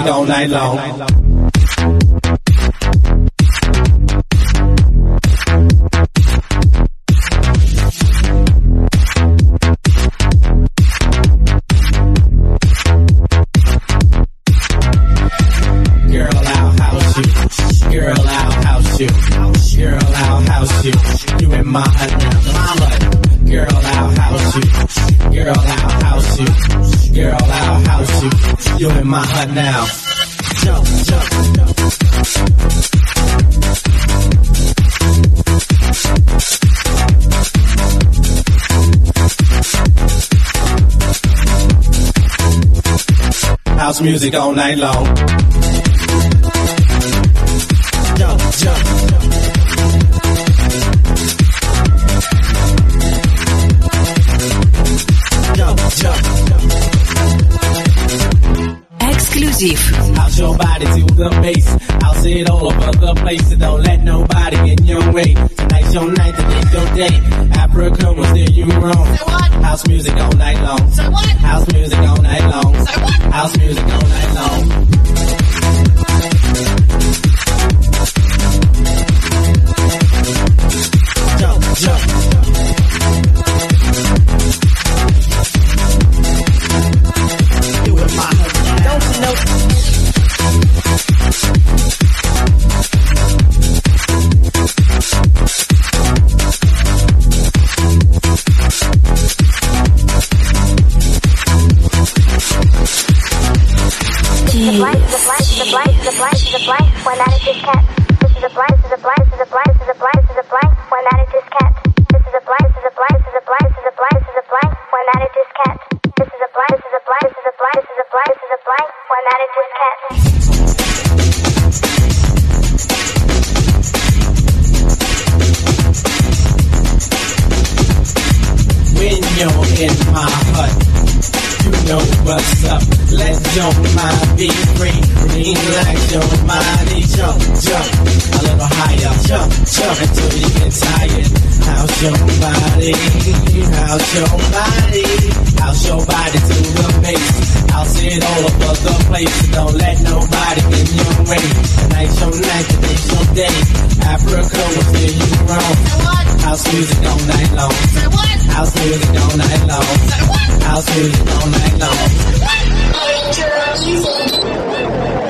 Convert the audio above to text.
music all night long. Girl, I'll house you. Girl, I'll house you. Girl, I'll house you. You in my hut now, mama. Girl, I'll house you. Girl, I'll house you. Girl, I'll house you. You in my hut now. Jump, jump, jump. House music all night long. Jump, jump. Jump, jump. Exclusive. I'll show body to the bass. I'll sit all over the place. So don't let nobody in your way. Tonight's your night, today's your day. Africa was there, you wrong. Say what? House music all night long. Say what? House music all night long. Say what? House music all night long. Jump, jump. You in my head. Don't you know? The blind, one out of this cat. This is a blind, this is a blind, this is a blind, this is a blind, this is a blind, one out of this cat. This is a blind, this is a blind, this is a blind, this is a blind, this is a blind, one out of this cat. This is a blind, this is a blind, this is a blind, this is a blind, this is a blind, one out of this cat. When you're in my hut, you know what's up. Let your mind be free. Relax your body. Jump, jump a little higher. Jump, jump until you get tired. House your body. House your body. House your body to the base. I'll sit all over the place. Don't let nobody in your way. Tonight's your night, today's your day. Africa will steer you wrong. House music all night long. Say what? House music all night long. Say what? House music all night long. Say what?